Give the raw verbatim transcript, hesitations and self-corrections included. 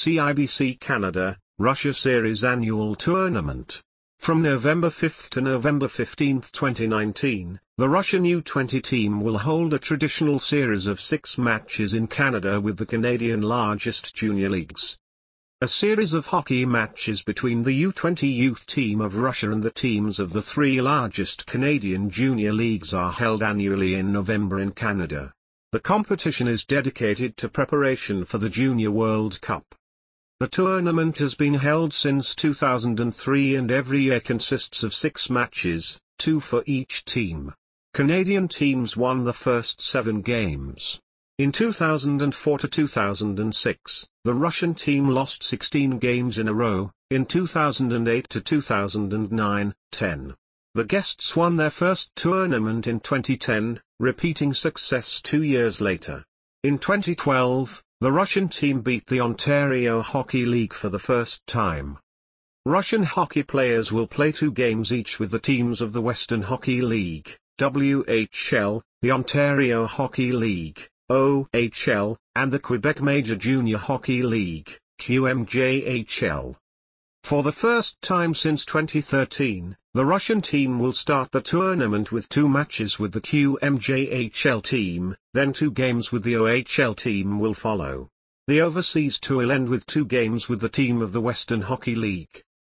C I B C Canada, Russia Series Annual Tournament. From November fifth to November fifteenth twenty nineteen, the Russian U twenty team will hold a traditional series of six matches in Canada with the Canadian largest junior leagues. A series of hockey matches between the U twenty youth team of Russia and the teams of the three largest Canadian junior leagues are held annually in November in Canada. The competition is dedicated to preparation for the Junior World Cup. The tournament has been held since two thousand three and every year consists of six matches, two for each team. Canadian teams won the first seven games. In two thousand four to two thousand six, the Russian team lost sixteen games in a row. In two thousand eight to two thousand nine, ten. The guests won their first tournament in twenty ten, repeating success two years later. In twenty twelve, the Russian team beat the Ontario Hockey League for the first time. Russian hockey players will play two games each with the teams of the Western Hockey League, W H L, the Ontario Hockey League, O H L, and the Quebec Major Junior Hockey League, Q M J H L. For the first time since twenty thirteen, the Russian team will start the tournament with two matches with the Q M J H L team, then two games with the O H L team will follow. The overseas tour will end with two games with the team of the Western Hockey League.